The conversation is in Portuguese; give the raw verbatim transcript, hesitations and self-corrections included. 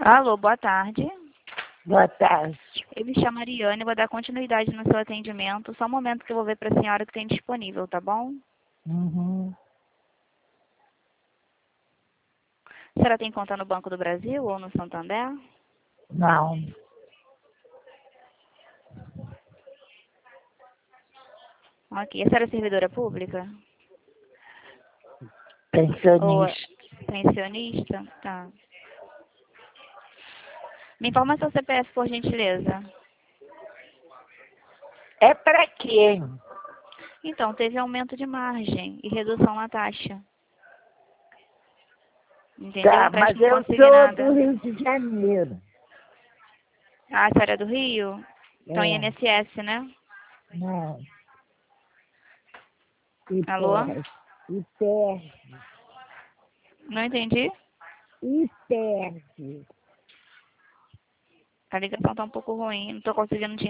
Alô, boa tarde. Boa tarde. Eu me chamo Ariane, vou dar continuidade no seu atendimento. Só um momento que eu vou ver para a senhora que tem disponível, tá bom? Uhum. A senhora tem conta no Banco do Brasil ou no Santander? Não. Ok. A senhora é servidora pública? Ou é Pensionista. pensionista? Tá. Me informa seu C P F, por gentileza. É para quem? Então, teve aumento de margem e redução na taxa. Entendeu? Tá, mas Empréstimo eu sou consignado. do Rio de Janeiro. Ah, a senhora é do Rio? Então, É. I N S S, né? Não. Alô? I P E R. Não entendi? I P E R. A ligação tá um pouco ruim, não tô conseguindo te